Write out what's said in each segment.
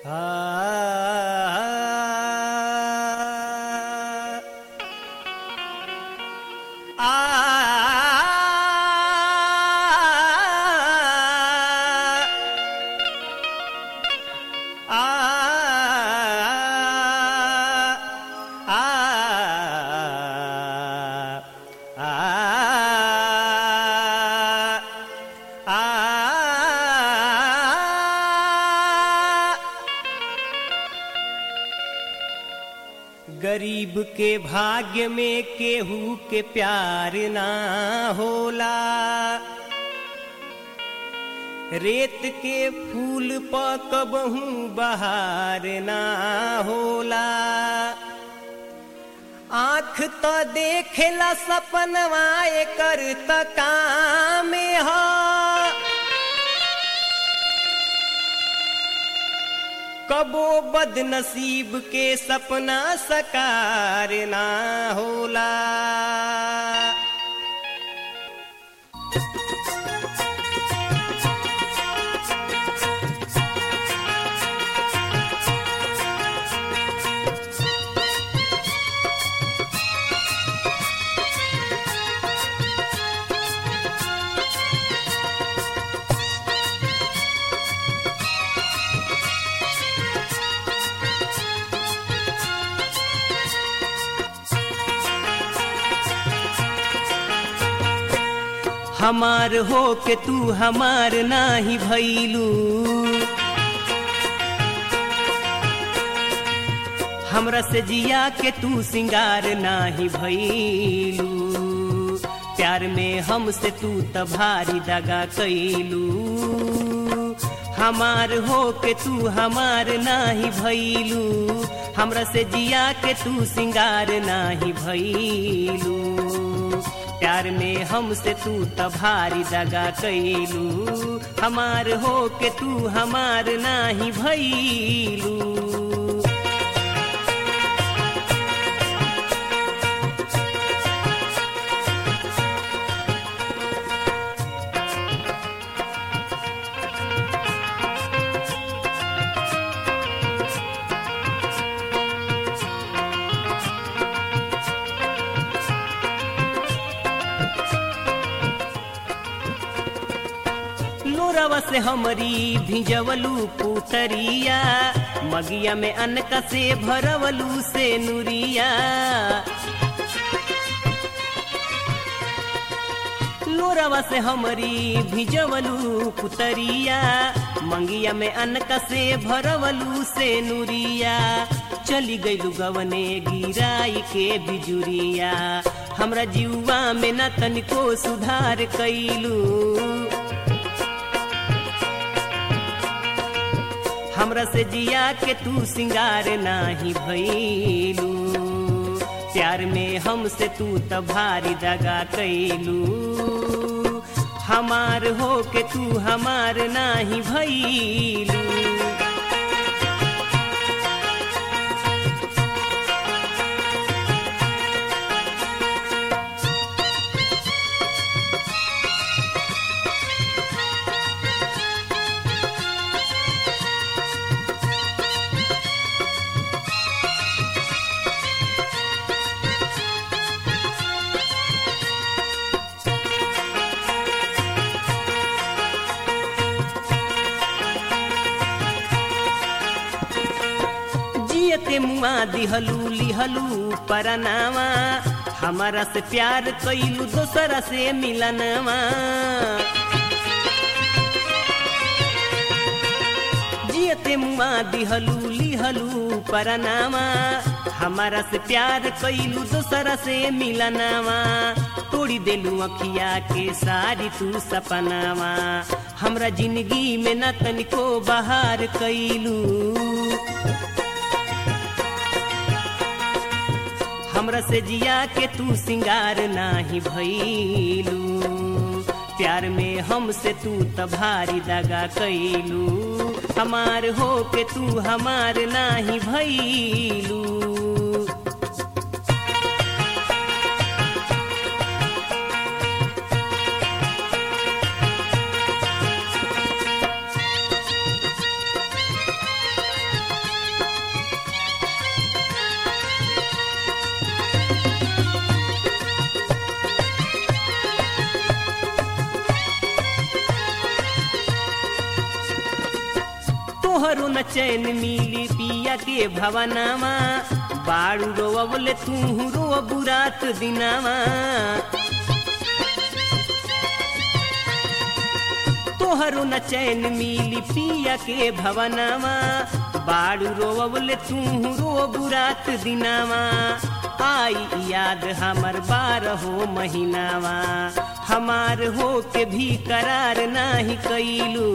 गरीब के भाग्य में केहू के प्यार ना होला, रेत के फूल प कबहू बहार ना होला। आँख तो देखेला सपनवा एकर त काम ह, कबो बदनसीब के सपना साकार ना होला। हमार हो के तू हमार नाही भइलू, हमरा से जिया के तू सिंगार नाही भइलू। प्यार में हमसे तू त भारी दगा कैलू, हमार हो के तू हमार नाही भइलू। हमरा से जिया के तू सिंगार नाही भइलू। प्यार में हमसे तू त भारी दगा कैलू, हमार हो के तू हमार नाही भइलू। लोरवा से हमरी भिजवलू पुतरिया, मगिया में अनका से भरवलू से नुरिया। लोरवा से हमरी भिजवलू पुतरिया, मंगिया में अनका से भरवलू से नुरिया। चली गईलू गवने गिराई के बिजुरिया, हमरा जीवा में न तनिको सुधार कैलू। हमरा से जिया के तू सिंगार नाही भइलू। प्यार में हमसे तू त भारी दगा कैलू, हमार हो के तू हमार नाही भइलू। जियते मुआ दिहलू लिहलू परनावा, हमारा से प्यार कैलू दोसरा से मिलनवा। जियते मुआ दिहलू लिहलू परनावा, हमारा से प्यार कैलू दोसरा से मिलनवा। तोड़ी देलू अखिया के सारी तू सपनावा, हमरा जिंदगी में न तनिको बहार कैलू। हमरा से जिया के तू सिंगार नाही भइलू। प्यार में हमसे तू त भारी दगा कैलू, हमार हो के तू हमार नाही भइलू। तोहरो न चैन मिली पिया के भवनामा बाड़ू रोवले तू रो बुरात दिनामा तोहरो न चैन मिली पिया के भवनामा बाड़ू रोवले तू रो बुरात दिनामा आई याद हमर 12 महीनावा हमार हो के भी करार नाही कैलू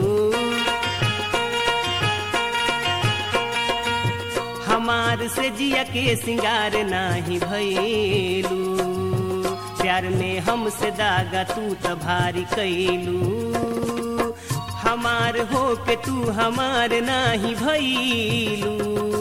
हमार से जिया के सिंगार नाही भइलू प्यार में हमसे दागा तू त भारी कैलू हमार हो के तू हमार नाही भइलू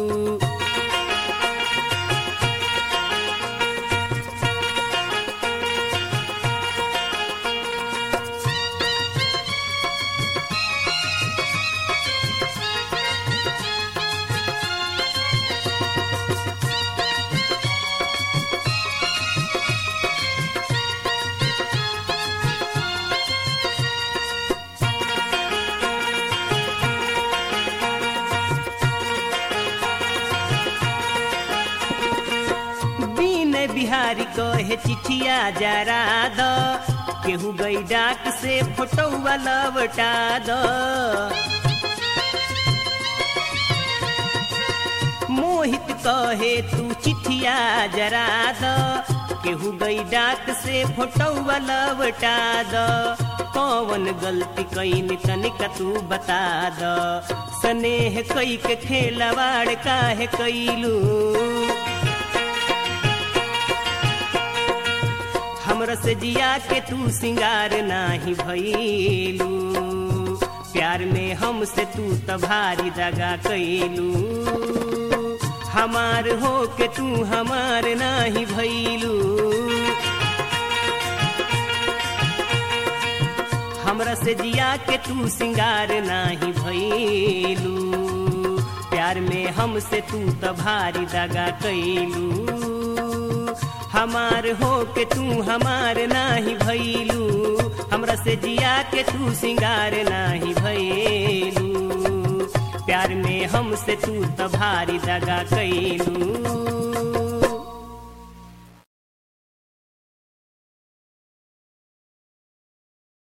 बिहारी कहे चिठिया जरा द केहू गई डाक से फोटोवा लवटा द मोहित कहे तू चिठिया जरा द केहू गई डाक से फोटोवा लवटा द कौन गलती कईन तनिक तू बता द स्नेह कई के खेलवाड़ काहे कैलू हमरा से जिया के तू सिंगार नाही भइलू प्यार में हमसे तू त भारी दगा कैलू हमार हो के तू हमार नाही भइलू हमरा से जिया के तू सिंगार नाही भइलू प्यार में हमसे तू त भारी दगा कैलू हमार हो के तू हमार नाही भइलू हमरा से जिया के तू सिंगार नाही भइलू प्यार में हमसे तू त भारी दगा कैलू